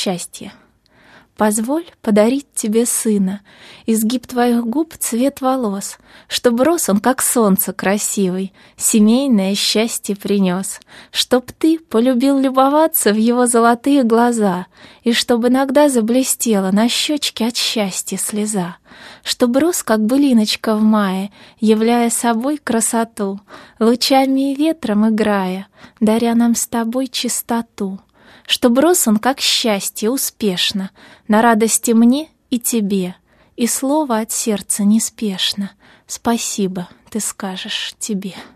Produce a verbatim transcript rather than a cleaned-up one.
счастье. Позволь подарить тебе сына, изгиб твоих губ — цвет волос, чтоб рос он, как солнце красивый, семейное счастье принес, чтоб ты полюбил любоваться в его золотые глаза, и чтоб иногда заблестела на щечке от счастья слеза, чтоб рос, как былиночка в мае, являя собой красоту, лучами и ветром играя, даря нам с тобой чистоту. Чтоб рос он, как счастье, успешно, на радости мне и тебе, и слово от сердца неспешно «Спасибо» ты скажешь тебе.